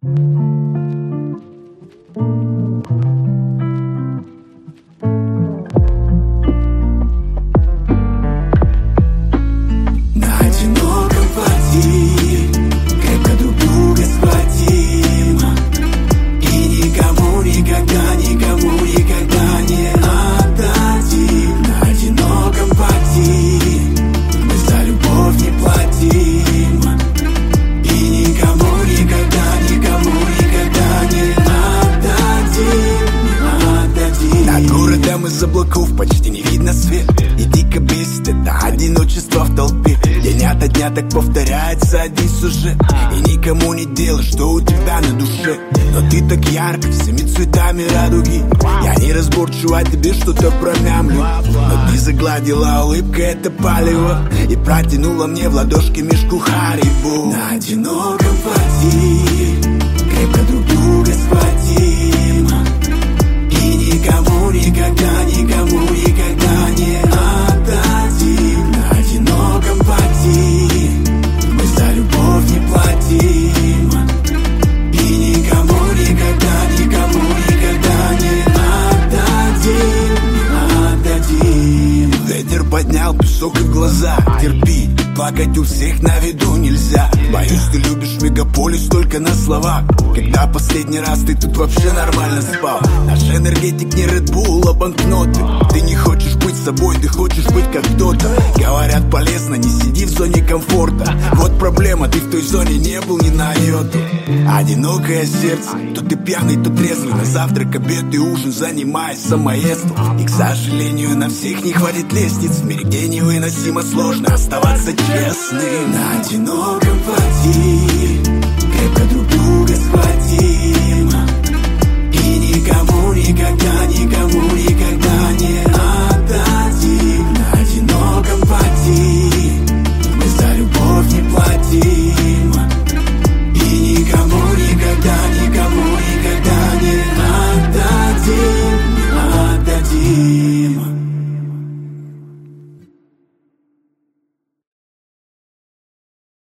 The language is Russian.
На одиноком пути крепко друг друга схватим и никому никогда, никому никогда не отдадим. На одиноком пути мы за любовь не платим и никому никогда, никому никогда не отдадим, не отдадим. Над городом из облаков почти не видно свет, и дико бесит это одиночество в толпе. День ото дня так повторяется один сюжет, и никому не дело, что у тебя на душе. Но ты так ярко, всеми цветами радуги. Я неразборчиво о тебе что-то промямлю, но ты загладила улыбкой это палево и протянула мне в ладошки мешку Харибу. На одиноком пути крепко друг друга схватим и никому никогда, никому никогда не отдадим. На одиноком пути мы за любовь не платим и никому никогда, никому никогда не отдадим, не отдадим. Ветер поднял песок и в глаза. Терпи, плакать у всех на виду нельзя. Боюсь, ты любишь мегаполис только на словах. Когда последний раз ты тут вообще нормально спал? Наш энергетик не Red Bull, а банкноты. Ты не хочешь быть собой, ты хочешь быть как кто-то. Говорят, полезно, не сиди в зоне комфорта. Вот проблема, ты в той зоне не был ни на йоту. Одинокое сердце, то ты пьяный, то трезвый. На завтрак, обед и ужин занимаясь самоедством. И, к сожалению, на всех не хватит лестниц. В мире, где невыносимо сложно оставаться честным. На одиноком пути крепко друг друга схватим